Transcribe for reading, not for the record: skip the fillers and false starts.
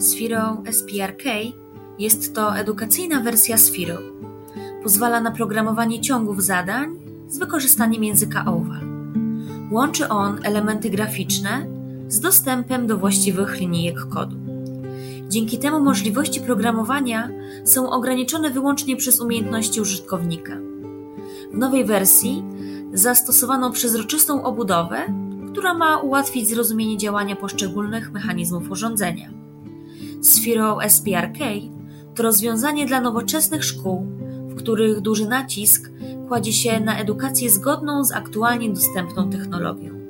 Sphero SPRK jest to edukacyjna wersja Sphero. Pozwala na programowanie ciągów zadań z wykorzystaniem języka OWAL. Łączy on elementy graficzne z dostępem do właściwych linijek kodu. Dzięki temu możliwości programowania są ograniczone wyłącznie przez umiejętności użytkownika. W nowej wersji zastosowano przezroczystą obudowę, która ma ułatwić zrozumienie działania poszczególnych mechanizmów urządzenia. Sphero SPRK to rozwiązanie dla nowoczesnych szkół, w których duży nacisk kładzie się na edukację zgodną z aktualnie dostępną technologią.